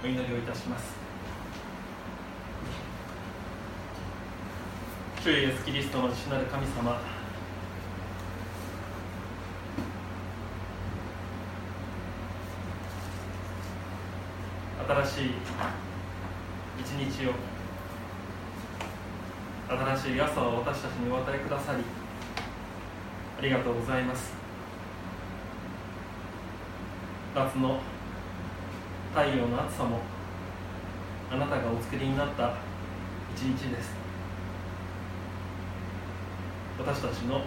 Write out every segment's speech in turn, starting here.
祈りをいたします。主イエスキリストの父なる神様、新しい一日を、新しい朝を私たちにお与えくださりありがとうございます。夏の太陽の暑さもあなたがお作りになった一日です。私たちの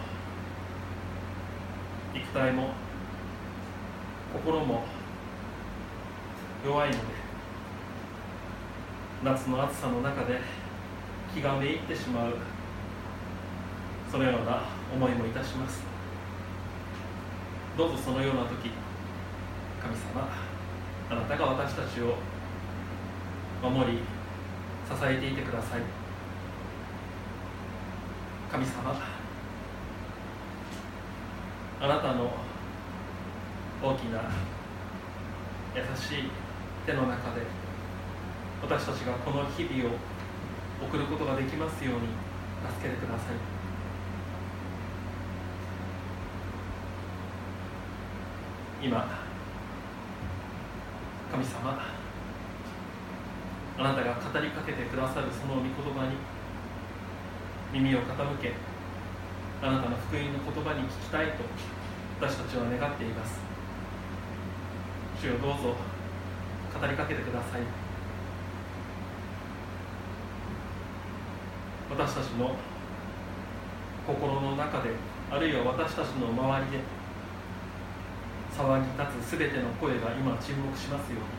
肉体も心も弱いので、夏の暑さの中で気がめいってしまう、そのような思いもいたします。どうぞそのような時、神様、あなたが私たちを守り支えていてください。神様、あなたの大きな優しい手の中で私たちがこの日々を送ることができますように助けてください。今、神様、あなたが語りかけてくださるその御言葉に耳を傾け、あなたの福音の言葉に聞きたいと私たちは願っています。主よ、どうぞ語りかけてください。私たちの心の中で、あるいは私たちの周りで騒ぎ立つすべての声が今沈黙しますように、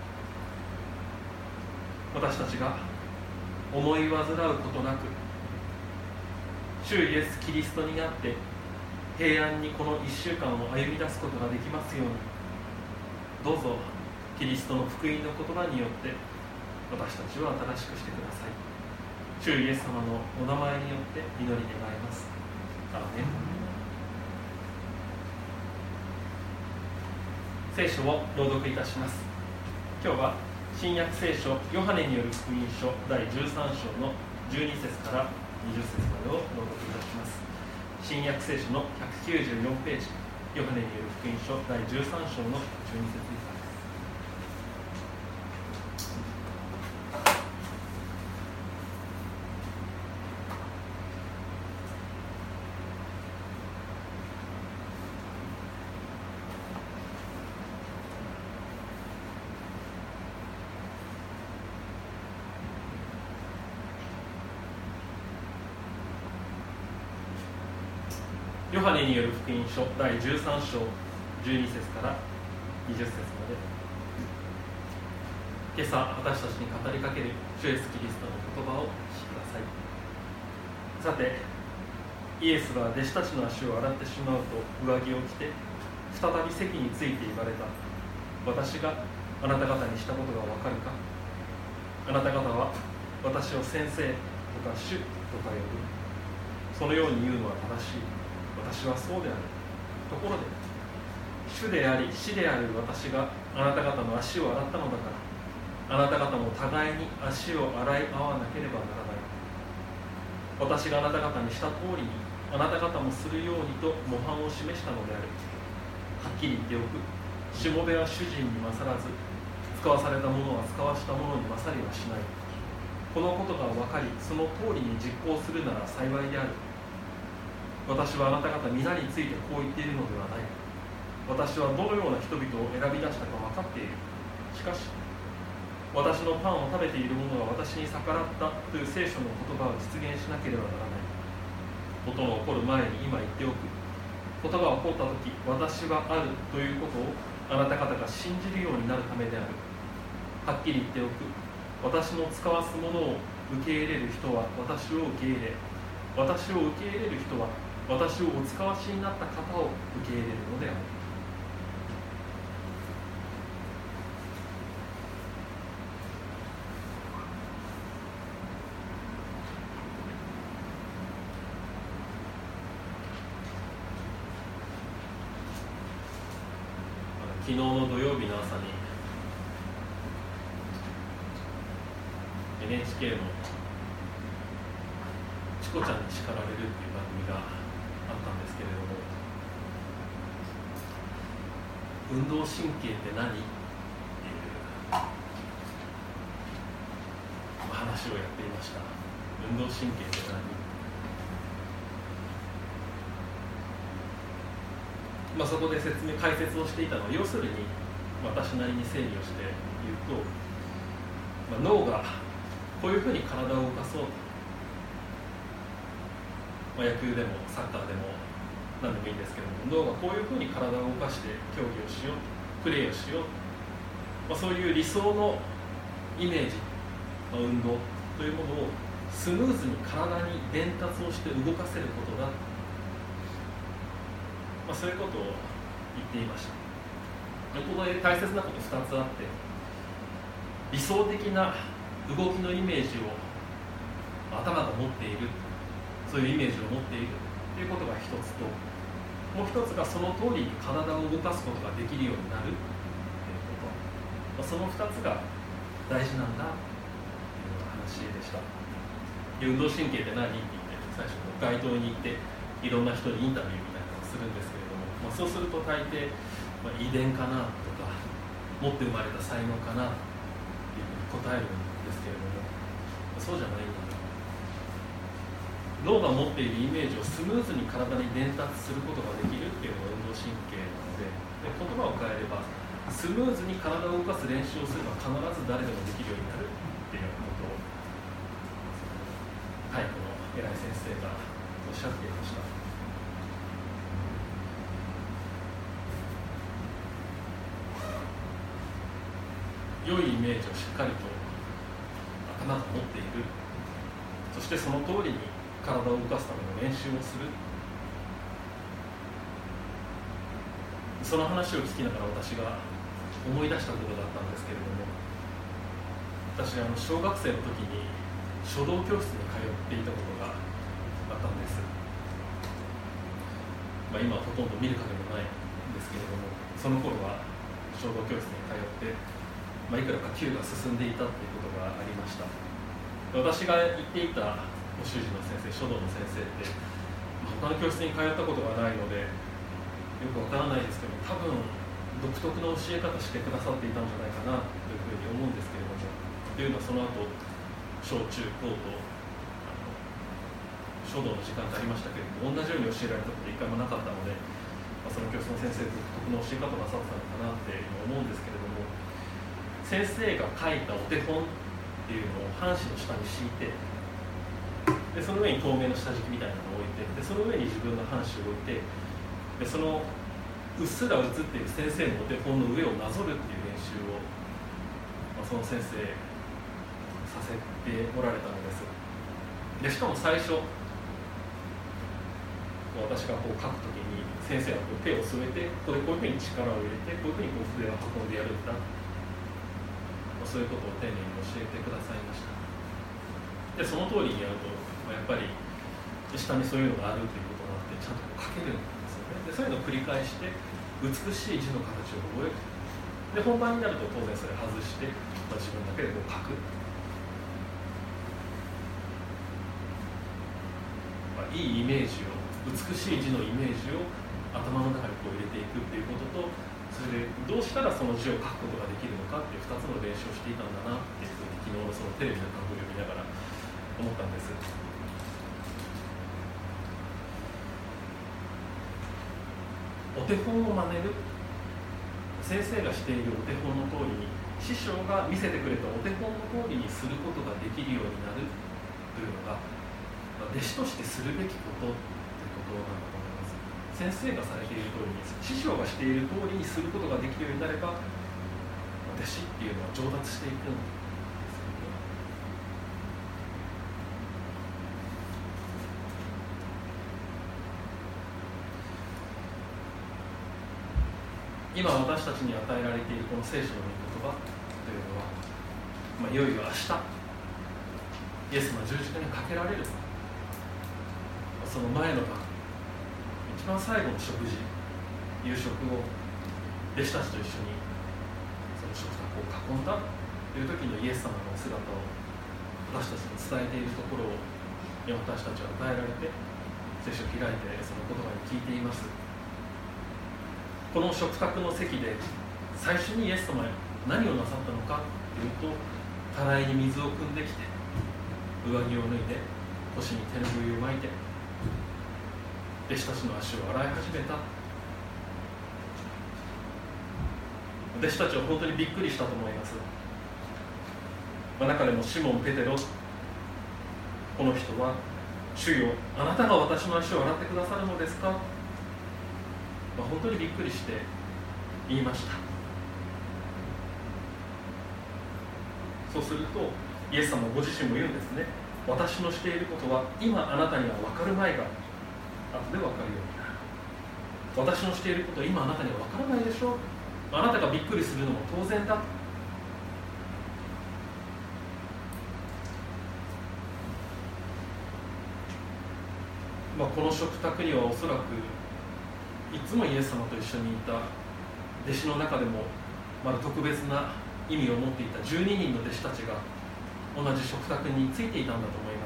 私たちが思い煩うことなく、主イエスキリストにあって平安にこの1週間を歩み出すことができますように、どうぞキリストの福音の言葉によって私たちを新しくしてください。主イエス様のお名前によって祈り願います。アーメン。聖書を朗読いたします。今日は新約聖書ヨハネによる福音書第13章の12節から20節までを朗読いたします。新約聖書の194ページ、ヨハネによる福音書第13章の12節以下です。ヨハネによる福音書第13章12節から20節まで。今朝私たちに語りかける主イエスキリストの言葉をお聞きください。さて、イエスは弟子たちの足を洗ってしまうと上着を着て再び席について言われた。私があなた方にしたことがわかるか。あなた方は私を先生とか主とか呼ぶ。そのように言うのは正しい。私はそうである。ところで、主であり師である私があなた方の足を洗ったのだから、あなた方も互いに足を洗い合わなければならない。私があなた方にした通りにあなた方もするようにと模範を示したのである。はっきり言っておく。しもべは主人に勝らず、使わされた者は使わした者に勝りはしない。このことが分かり、その通りに実行するなら幸いである。私はあなた方皆についてこう言っているのではない。私はどのような人々を選び出したか分かっている。しかし、私のパンを食べている者が私に逆らったという聖書の言葉を実現しなければならない。ことの起こる前に今言っておく。ことが起こったとき、私はあるということをあなた方が信じるようになるためである。はっきり言っておく。私の使わすものを受け入れる人は私を受け入れ、私を受け入れる人は私をお使わしになった方を受け入れるのである。昨日の土曜日の朝に NHK のチコちゃんに叱られるっていう番組があったんですけれども、運動神経って何っていう話をやっていました。運動神経って何？そこで解説をしていたのは、要するに私なりに整理をして言うと、脳がこういうふうに体を動かそうと、野球でもサッカーでも何でもいいんですけども、脳がこういうふうに体を動かして競技をしよう、プレーをしよう、そういう理想のイメージ、運動というものをスムーズに体に伝達をして動かせることだ、そういうことを言っていました。ここで大切なこと2つあって、理想的な動きのイメージを頭が持っている、そういうイメージを持っているということが一つと、もう一つがその通りに体を動かすことができるようになるということ、その2つが大事なんだという話でした。運動神経って何って言って最初の街頭に行っていろんな人にインタビューみたいなのをするんですけれども、そうすると大抵、遺伝かなとか持って生まれた才能かなというふうに答えるんですけれども、そうじゃないんだ。脳が持っているイメージをスムーズに体に伝達することができるっていうのが運動神経なので、言葉を変えればスムーズに体を動かす練習をすれば必ず誰でもできるようになるっていうことを体育の偉い先生がおっしゃっていました。良いイメージをしっかりと頭が持っている、そしてその通りに体を動かすための練習をする、その話を聞きながら私が思い出したことだったんですけれども、私は小学生の時に書道教室に通っていたことがあったんです。今はほとんど見る影もないんですけれども、その頃は書道教室に通って、いくらか級が進んでいたということがありました。私が行っていたご習字の先生、書道の先生って他の教室に通ったことがないのでよくわからないですけど、多分独特の教え方してくださっていたんじゃないかなというふうに思うんですけれども、というのはその後小中高と書道の時間がありましたけれども、同じように教えられたこと一回もなかったので、その教室の先生独特の教え方をなさってたのかなって思うんですけれども、先生が書いたお手本っていうのを半紙の下に敷いて、でその上に透明の下敷きみたいなのを置いて、でその上に自分の半紙を置いて、でそのうっすら写っている先生のお手本の上をなぞるっていう練習を、その先生させておられたのです。でしかも最初私がこう書くときに先生がこう手を添えて、こういうふうに力を入れて、こういうふうにこう筆を運んでやるんだ、そういうことを丁寧に教えてくださいました。でその通りにやると、やっぱり下にそういうのがあるということがあって、ちゃんと書けるんですよね。でそういうのを繰り返して美しい字の形を覚える。で本番になると当然それ外して、自分だけでこう書く、いいイメージを、美しい字のイメージを頭の中にこう入れていくっていうことと、それでどうしたらその字を書くことができるのかっていう2つの練習をしていたんだなっていうふうに昨日のそのテレビの番組を見ながら思ったんです。お手本を真似る、先生がしているお手本の通りに、師匠が見せてくれたお手本の通りにすることができるようになるというのが、弟子としてするべきことということなんだと思います。先生がされている通りに、師匠がしている通りにすることができるようになれば、弟子っていうのは上達していくんですよね。今私たちに与えられているこの聖書の御言葉というのは、いよいよ明日イエスの十字架にかけられる、その前の晩、一番最後の食事、夕食を弟子たちと一緒にその食卓を囲んだという時のイエス様の姿を私たちに伝えているところを私たちは与えられて聖書を開いてその言葉に聞いています。この食卓の席で最初にイエス様は何をなさったのかというと、たらいに水を汲んできて上着を脱いで腰に手ぬぐいを巻いて弟子たちの足を洗い始めた。弟子たちは本当にびっくりしたと思います。中でもシモン・ペテロ、この人は主よ、あなたが私の足を洗ってくださるのですか、本当にびっくりして言いました。そうするとイエス様ご自身も言うんですね。私のしていることは今あなたには分かるまいが後で分かるようになる。私のしていることは今あなたには分からないでしょう。あなたがびっくりするのも当然だ。この食卓にはおそらくいつもイエス様と一緒にいた弟子の中でもまだ特別な意味を持っていた12人の弟子たちが同じ食卓についていたんだと思います。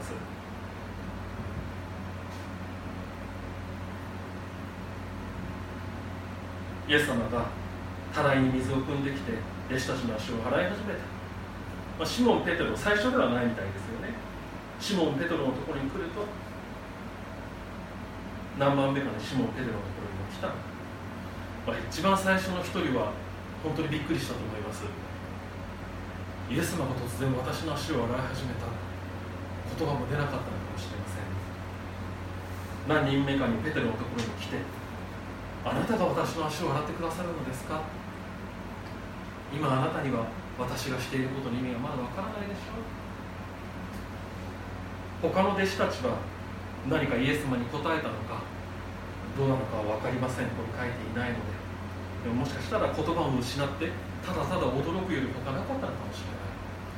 イエス様がたらいに水を汲んできて弟子たちの足を洗い始めた。シモン・ペテロ、最初ではないみたいですよね。シモン・ペテロのところに来ると何番目かにシモン・ペテロのところにも来た。一番最初の一人は本当にびっくりしたと思います。イエス様が突然私の足を洗い始めた。言葉も出なかったのかもしれません。何人目かにペテロのところに来て、あなたが私の足を洗ってくださるのですか。今あなたには私がしていることの意味がまだわからないでしょう。他の弟子たちは何かイエス様に答えたのかどうなのかは分かりません。これ書いていないので。でももしかしたら言葉を失ってただただ驚くより他なかったのかもしれない。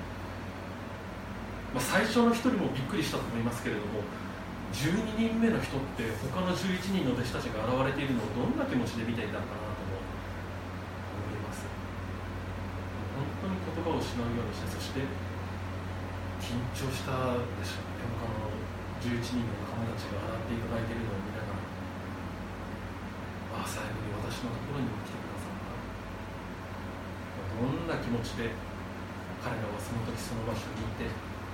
最初の一人もびっくりしたと思いますけれども、12人目の人って他の11人の弟子たちが現れているのをどんな気持ちで見ていたのかなとも思います。本当に言葉を失うようにして、そして緊張したでしょうね。他の11人の仲間たちが洗っていただいているのを見ながら、最後に私のところにも来てくださった。どんな気持ちで彼らはその時その場所にいて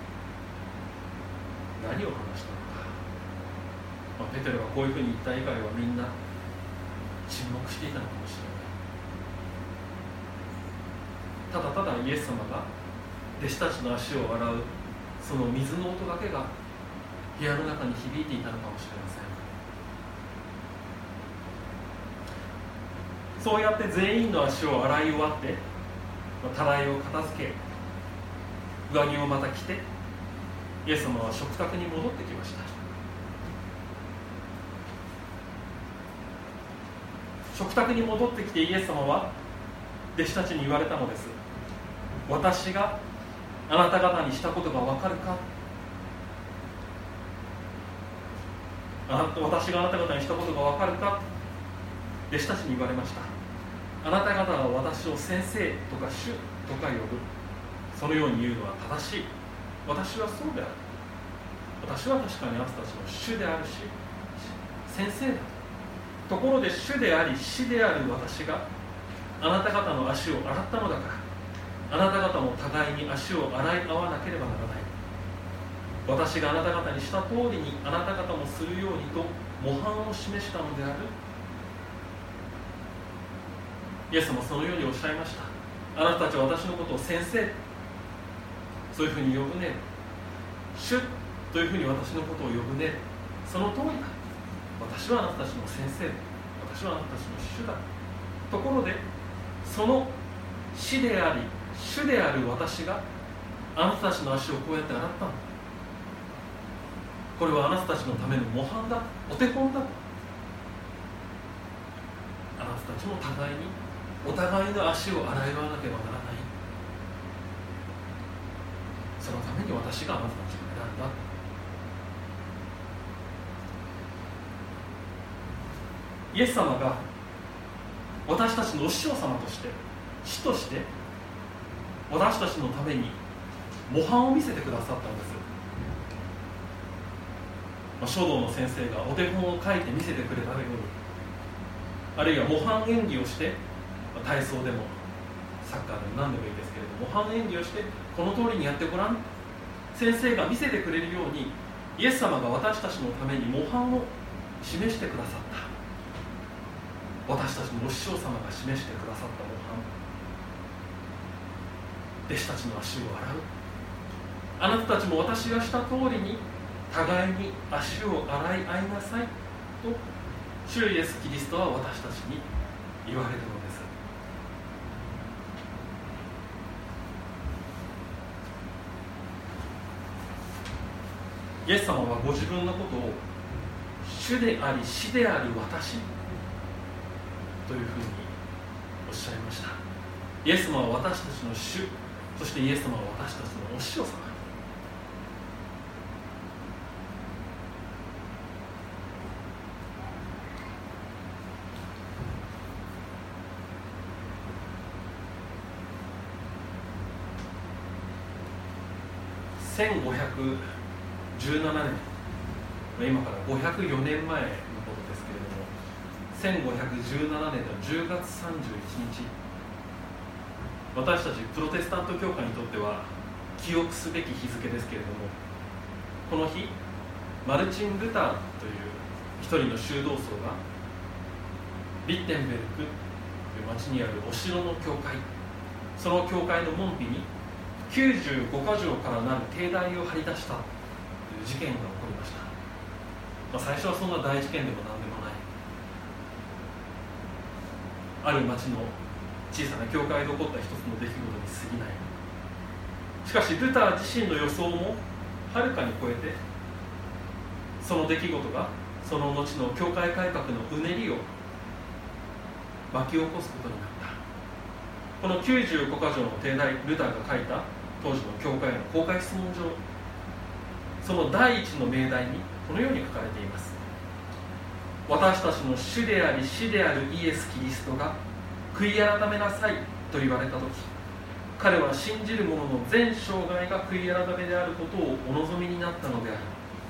何を話したのか。ペテロがこういうふうに言った以外はみんな沈黙していたのかもしれない。ただただイエス様が弟子たちの足を洗うその水の音だけが部屋の中に響いていたのかもしれません。そうやって全員の足を洗い終わって、たらいを片付け、上着をまた着て、イエス様は食卓に戻ってきました。食卓に戻ってきてイエス様は弟子たちに言われたのです。私があなた方にしたことが分かるか。私があなた方にしたことが分かるか。弟子たちに言われました。あなた方が私を先生とか主とか呼ぶ、そのように言うのは正しい。私はそうである。私は確かにあなたたちの主であるし先生だ。ところで主であり師である私があなた方の足を洗ったのだから、あなた方も互いに足を洗い合わなければならない。私があなた方にした通りにあなた方もするようにと模範を示したのである。イエス様はそのようにおっしゃいました。あなたたちは私のことを先生、そういうふうに呼ぶね。主というふうに私のことを呼ぶね。その通りだ。私はあなたたちの先生、私はあなたたちの主だ。ところでその師であり主である私があなたたちの足をこうやって洗ったの。これはあなたたちのための模範だ、お手本だ。あなたたちも互いにお互いの足を洗い合わなければならない。そのために私があなたたちを選んだ。イエス様が私たちのお師匠様として、師として私たちのために模範を見せてくださったんです。書道の先生がお手本を書いて見せてくれたように、あるいは模範演技をして、体操でもサッカーでも何でもいいですけれども、模範演技をしてこの通りにやってごらん、先生が見せてくれるように、イエス様が私たちのために模範を示してくださった。私たちのお師匠様が示してくださった模範、弟子たちの足を洗う。あなたたちも私がした通りに互いに足を洗い合いなさいと、主イエスキリストは私たちに言われるのです。イエス様はご自分のことを主であり師である私というふうにおっしゃいました。イエス様は私たちの主、そしてイエス様は私たちのお師匠様。1517年、今から504年前のことですけれども、1517年の10月31日、私たちプロテスタント教会にとっては記憶すべき日付ですけれども、この日、マルチン・ルターという一人の修道僧がビッテンベルクという町にあるお城の教会、その教会の門扉に95か条からなる帝題を張り出したという事件が起こりました。最初はそんな大事件でも何でもない、ある町の小さな教会で起こった一つの出来事に過ぎない。しかしルター自身の予想もはるかに超えて、その出来事がその後の教会改革のうねりを巻き起こすことになった。この95か条の帝題、ルターが書いた当時の教会の公開質問状、その第一の命題にこのように書かれています。私たちの主であり師であるイエス・キリストが悔い改めなさいと言われたとき、彼は信じる者の全生涯が悔い改めであることをお望みになったのである。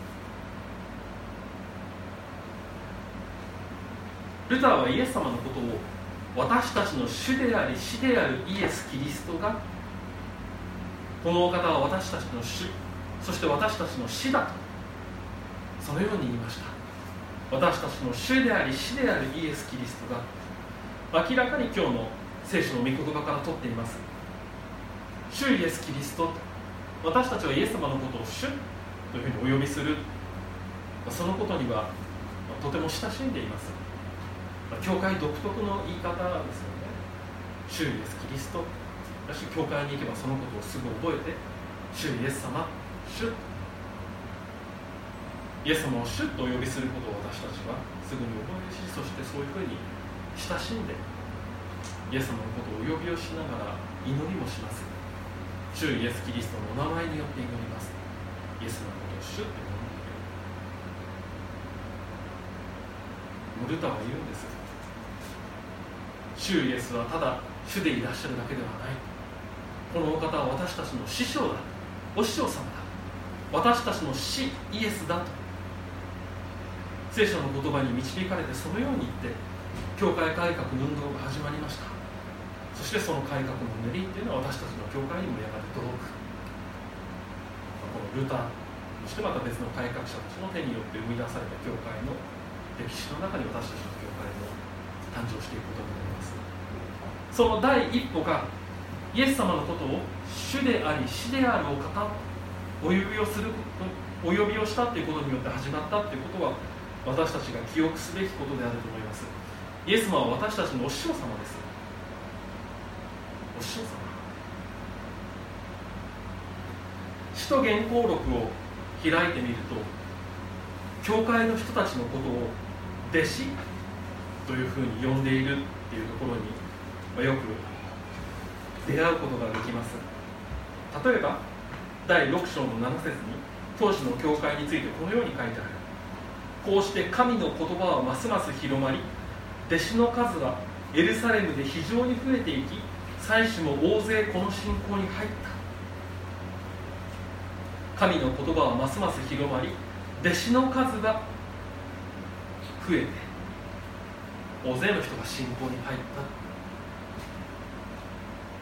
ルターはイエス様のことを私たちの主であり師であるイエス・キリストが、このお方は私たちの主、そして私たちの師だと、そのように言いました。私たちの主であり師であるイエス・キリストが明らかに今日の聖書の御言葉から取っています。主イエス・キリスト、私たちはイエス様のことを主というふうにお呼びする、そのことにはとても親しんでいます。教会独特の言い方ですよね。主イエス・キリスト、教会に行けばそのことをすぐ覚えて、主イエス様、主、イエス様を主とお呼びすることを私たちはすぐに覚えるし、そしてそういうふうに親しんでイエス様のことをお呼びをしながら祈りもします。主イエス・キリストのお名前によって祈ります。イエス様のことを主と呼んでいる。ルターは言うんです。主イエスはただ主でいらっしゃるだけではない。このお方は私たちの師匠だ、お師匠様だ、私たちの師イエスだと聖書の言葉に導かれて、そのように言って教会改革の運動が始まりました。そしてその改革のうねりっていうのは私たちの教会にもやがて届く。このルター、そしてまた別の改革者たちの手によって生み出された教会の歴史の中に私たちの教会も誕生していくことになります。その第一歩がイエス様のことを主であり師であるお方、お呼びをしたということによって始まったということは、私たちが記憶すべきことであると思います。イエス様は私たちのお師匠様です。お師匠様。使徒言行録を開いてみると、教会の人たちのことを弟子というふうに呼んでいるっていうところによく出会うことができます。例えば第6章の7節に当時の教会についてこのように書いてある。こうして神の言葉はますます広まり、弟子の数はエルサレムで非常に増えていき、祭司も大勢この信仰に入った。 神の言葉はますます広まり、弟子の数が増えて大勢の人が信仰に入った。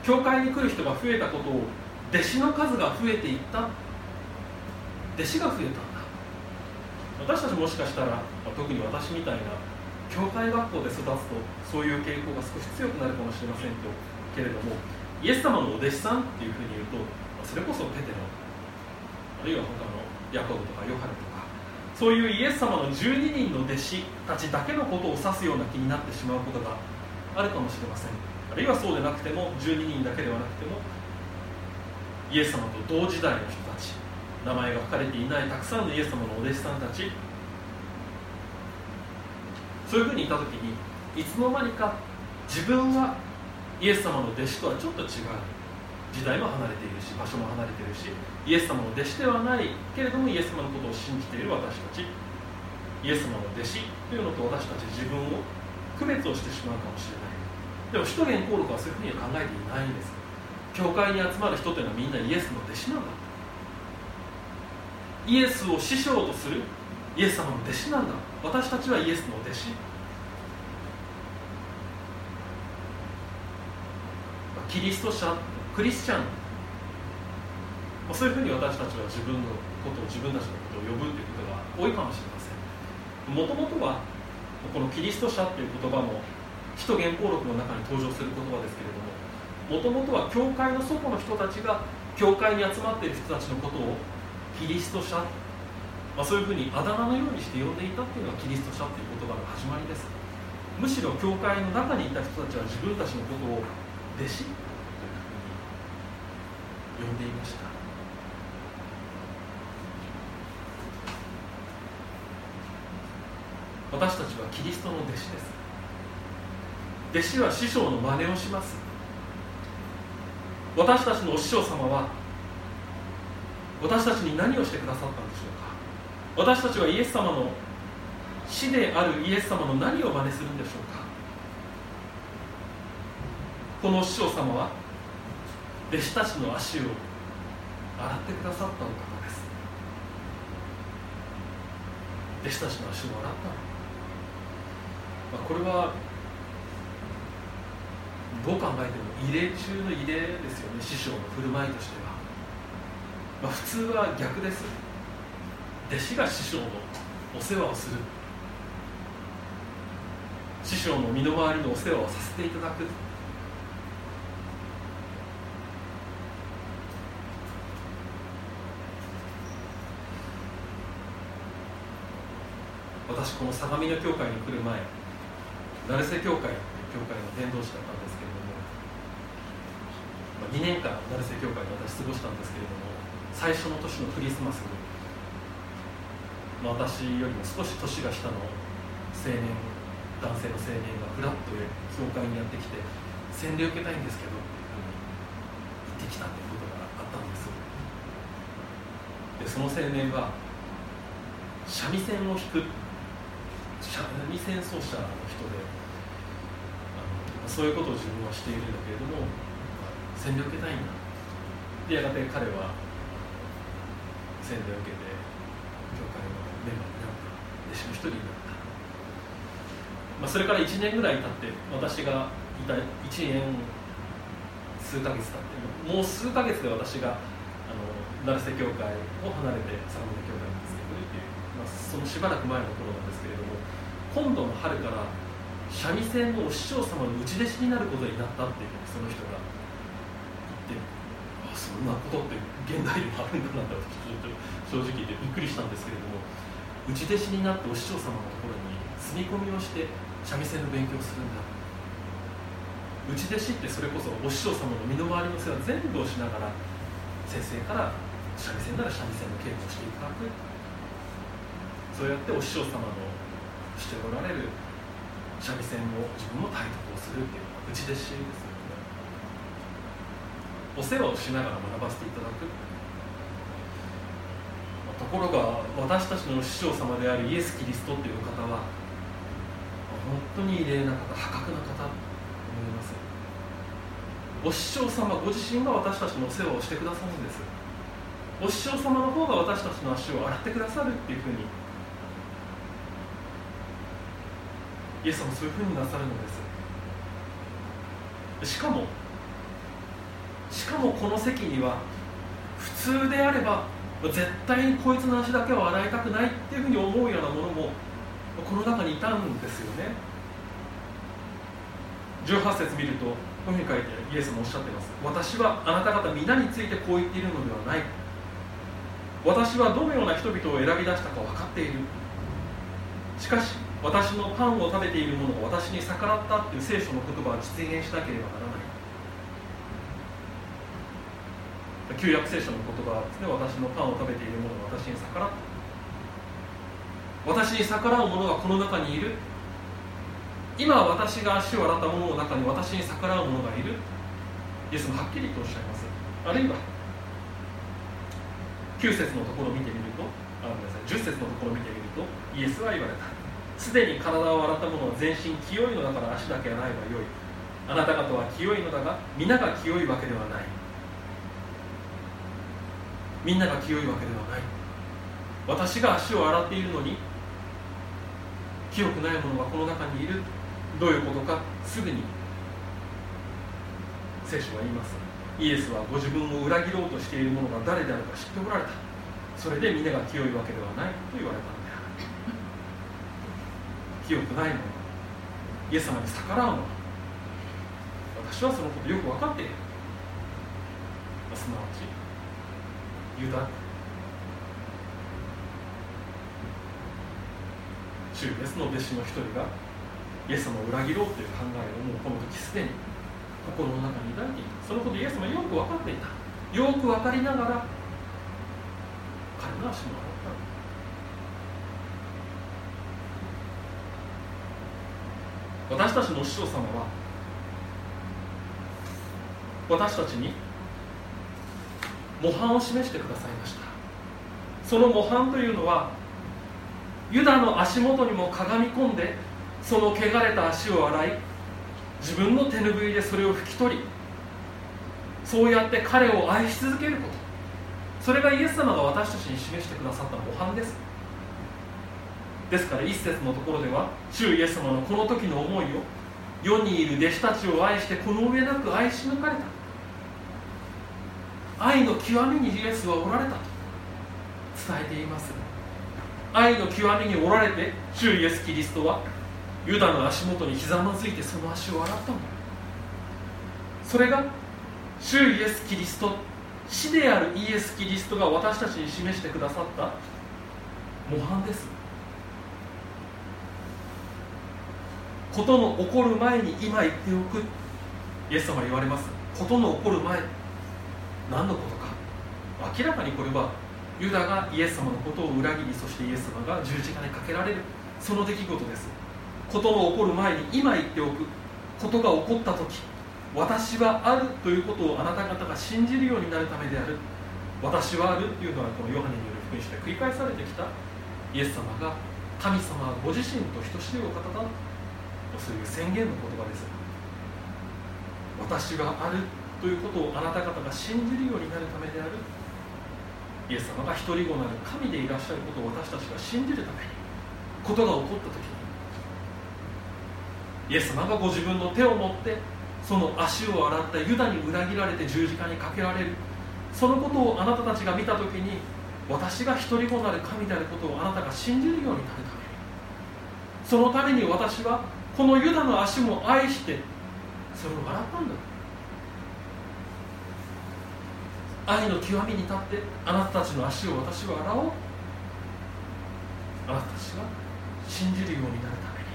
教会に来る人が増えたことを弟子の数が増えていった。弟子が増えたんだ。私たちもしかしたら、特に私みたいな教会学校で育つとそういう傾向が少し強くなるかもしれませんけれども、イエス様のお弟子さんっていうふうに言うと、それこそペテロ、あるいは他のヤコブとかヨハネとか、そういうイエス様の12人の弟子たちだけのことを指すような気になってしまうことがあるかもしれません。あるいはそうでなくても、12人だけではなくても、イエス様と同時代の人たち、名前が書かれていないたくさんのイエス様のお弟子さんたち、そういうふうに言ったときに、いつの間にか自分はイエス様の弟子とはちょっと違う、時代も離れているし、場所も離れているし、イエス様の弟子ではないけれどもイエス様のことを信じている私たち、イエス様の弟子というのと私たち自分を区別をしてしまうかもしれない。でも使徒言行録はそういうふうには考えていないんです。教会に集まる人というのはみんなイエスの弟子なんだ。イエスを師匠とするイエス様の弟子なんだ。私たちはイエスの弟子。キリスト者、クリスチャン、そういうふうに私たちは自分たちのことを呼ぶということが多いかもしれません。もともとはこのキリスト者という言葉も使徒言行録の中に登場する言葉ですけれども、もともとは教会の外の人たちが教会に集まっている人たちのことをキリスト者、そういうふうにあだ名のようにして呼んでいたというのがキリスト者という言葉の始まりです。むしろ教会の中にいた人たちは自分たちのことを弟子というふうに呼んでいました。私たちはキリストの弟子です。弟子は師匠の真似をします。私たちのお師匠様は私たちに何をしてくださったんでしょうか。私たちはイエス様の師であるイエス様の何を真似するんでしょうか。このお師匠様は弟子たちの足を洗ってくださったお方です。弟子たちの足を洗った。これはどう考えても異例中の異例ですよね。師匠の振る舞いとしては、普通は逆です。弟子が師匠のお世話をする、師匠の身の回りのお世話をさせていただく。私この相模野教会に来る前、成瀬教会という教会の伝道師だったんですけれども、2年間成瀬教会で私過ごしたんですけれども、最初の年のクリスマスに、私よりも少し年が下の男性の青年がフラッと教会にやってきて、洗礼を受けたいんですけど行ってきたということがあったんです。でその青年は三味線を弾く三味線奏者の人で、そういうことを自分はしているんだけれども、洗礼を受けたいんだ。でやがて彼は洗礼を受けて教会のメンバーになった、弟子の一人になった。それから1年ぐらい経って、私がいた1年数ヶ月経って、もう数ヶ月で私が成瀬教会を離れて相模野教会に移ってくるという、そのしばらく前の頃なんですけれども、今度の春から三味線のお師匠様の内弟子になることになったっていうその人が言って、そんなことって現代にもあるんだなと正直言ってびっくりしたんですけれども、内弟子になってお師匠様のところに住み込みをして三味線の勉強をするんだ。内弟子ってそれこそお師匠様の身の回りの世話全部をしながら、先生から三味線なら三味線の稽古をしていただく。そうやってお師匠様のしておられる三味線を自分も体得をするっていうのが内弟子ですよね。お世話をしながら学ばせていただく。ところが私たちの師匠様であるイエス・キリストっていう方は本当に異例な方、破格な方と思います。お師匠様ご自身が私たちのお世話をしてくださるんです。 お師匠様の方が私たちの足を洗ってくださるっていうふうに、イエス様はそういうふうになさるのです。しかもこの席には普通であれば絶対にこいつの足だけは洗いたくないっていうふうに思うようなものもこの中にいたんですよね。18節見るとこういうふうに書いてイエスもおっしゃっています。私はあなた方皆についてこう言っているのではない。私はどのような人々を選び出したか分かっている。しかし私のパンを食べている者が私に逆らったっていう聖書の言葉は実現しなければならない。旧約聖書の言葉はですね、私のパンを食べている者が私に逆らった。私に逆らう者がこの中にいる。今私が足を洗った者の中に私に逆らう者がいる。イエスもはっきりとおっしゃいます。あるいは9節のところを見てみると、10節のところを見てみると、イエスは言われた。すでに体を洗った者は全身清いのだから足だけ洗えばよい。あなた方は清いのだが皆が清いわけではない。みんなが清いわけではない。私が足を洗っているのに清くない者がこの中にいる。どういうことか、すぐに聖書は言います。イエスはご自分を裏切ろうとしている者が誰であるか知っておられた。それで皆が清いわけではないと言われたのである。清くない者、イエス様に逆らう者、私はそのことよく分かっている。すなわちユダ、主イエスの弟子の一人がイエス様を裏切ろうという考えをもうこの時すでに心の中に抱いていた。そのことをイエス様はよく分かっていた。よく分かりながら彼の足も洗った。私たちのお師匠様は私たちに模範を示してくださいました。その模範というのはユダの足元にもかがみ込んでその汚れた足を洗い、自分の手拭いでそれを拭き取り、そうやって彼を愛し続けること、それがイエス様が私たちに示してくださった模範です。ですから一節のところでは主イエス様のこの時の思いを、世にいる弟子たちを愛してこの上なく愛し抜かれた、愛の極みにイエスはおられたと伝えています。愛の極みにおられて主イエスキリストはユダの足元にひざまずいてその足を洗ったのだ。それが主イエスキリスト、死であるイエスキリストが私たちに示してくださった模範です。ことの起こる前に今言っておく、イエス様は言われます。ことの起こる前、何のことか。明らかにこれはユダがイエス様のことを裏切り、そしてイエス様が十字架にかけられる、その出来事です。ことの起こる前に今言っておく、ことが起こった時、私はあるということをあなた方が信じるようになるためである。私はあるというのはこのヨハネによる福音書で繰り返されてきたイエス様が神様はご自身と等しいお方だと、そういう宣言の言葉です。私があるということをあなた方が信じるようになるためである。イエス様が一人子なる神でいらっしゃることを私たちが信じるために、ことが起こった時にイエス様がご自分の手を持ってその足を洗ったユダに裏切られて十字架にかけられる、そのことをあなたたちが見たときに、私が一人子なる神であることをあなたが信じるようになるために、そのために私はこのユダの足も愛してそれを洗ったんだ。愛の極みに立ってあなたたちの足を私は洗おう。あなたたちが信じるようになるために、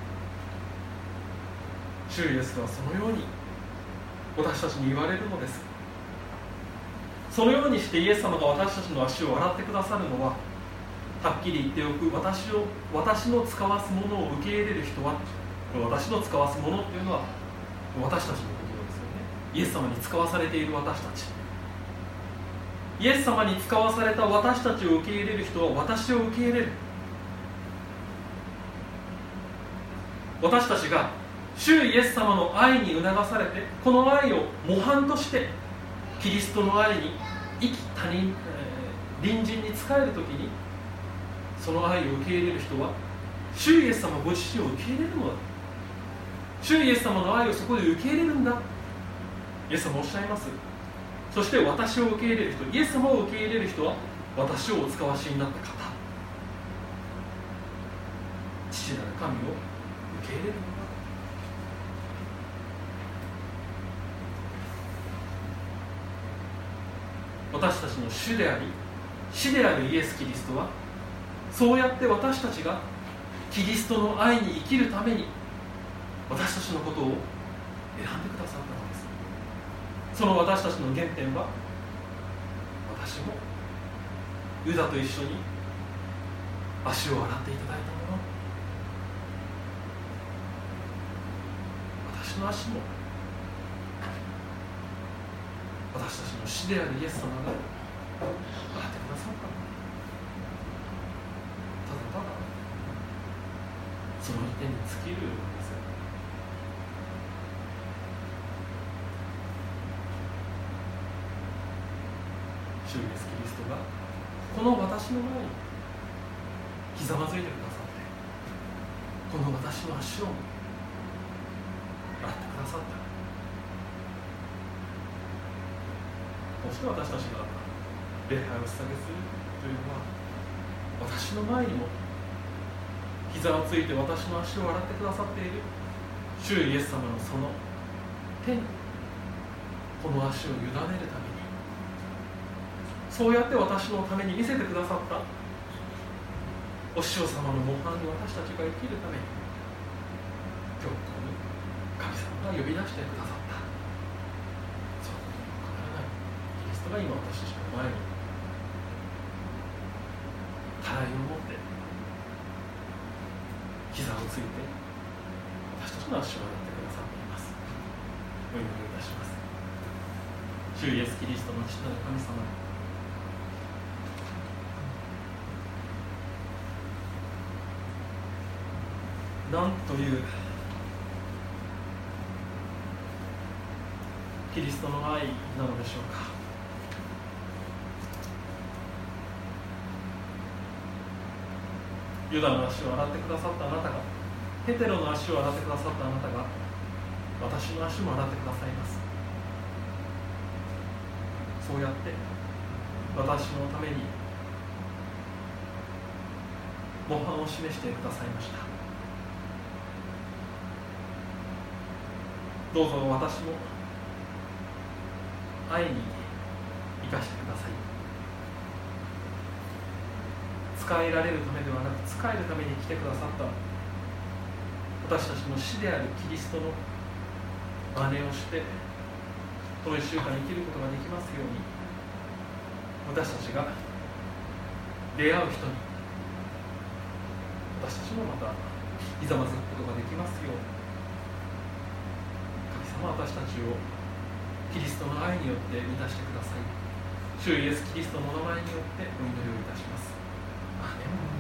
主イエスはそのように私たちに言われるのです。そのようにしてイエス様が私たちの足を洗ってくださるのは、はっきり言っておく、私の使わすものを受け入れる人は、私の使わすものっていうのは私たちのことですよね。イエス様に使わされている私たち、イエス様に使わされた私たちを受け入れる人は私を受け入れる。私たちが主イエス様の愛に促されて、この愛を模範としてキリストの愛に隣人に仕えるときにその愛を受け入れる人は主イエス様ご自身を受け入れるのだ。主イエス様の愛をそこで受け入れるんだ。イエス様おっしゃいます。そして私を受け入れる人、イエス様を受け入れる人は私をお使わしになった方、父なる神を受け入れるのだ。私たちの主であり死であるイエス・キリストはそうやって私たちがキリストの愛に生きるために私たちのことを選んでくださったのです。その私たちの原点は私もユダと一緒に足を洗っていただいたもの、私の足も私たちの死であるイエス様が洗ってくださった。ただただその一点に尽きるんです。主イエスキリストがこの私の前にひざまずいてくださって、この私の足を洗ってくださった。そして私たちが礼拝を捧げするというのは、私の前にも膝をついて私の足を洗ってくださっている主イエス様のその手にこの足を委ねるために、そうやって私のために見せてくださったお師匠様の模範に私たちが生きるために、教皇に神様が呼び出してくださった。そう変わらないキリストが今私たちの前にたらいを持って膝をついて私たちの足を洗ってくださっています。お祈りいたします。主イエスキリストの父なる神様、なんというキリストの愛なのでしょうか。ユダの足を洗ってくださったあなたが、ペテロの足を洗ってくださったあなたが、私の足も洗ってくださいます。そうやって私のために模範を示してくださいました。どうぞ私も愛に生かしてください。仕えられるためではなく、仕えるために来てくださった私たちの死であるキリストの真似をして、この1週間生きることができますように、私たちが出会う人に私たちもまたひざまずくことができますように、神様は私たちをキリストの愛によって満たしてください。主イエスキリストのお名前によってお祈りをいたします。アーメン。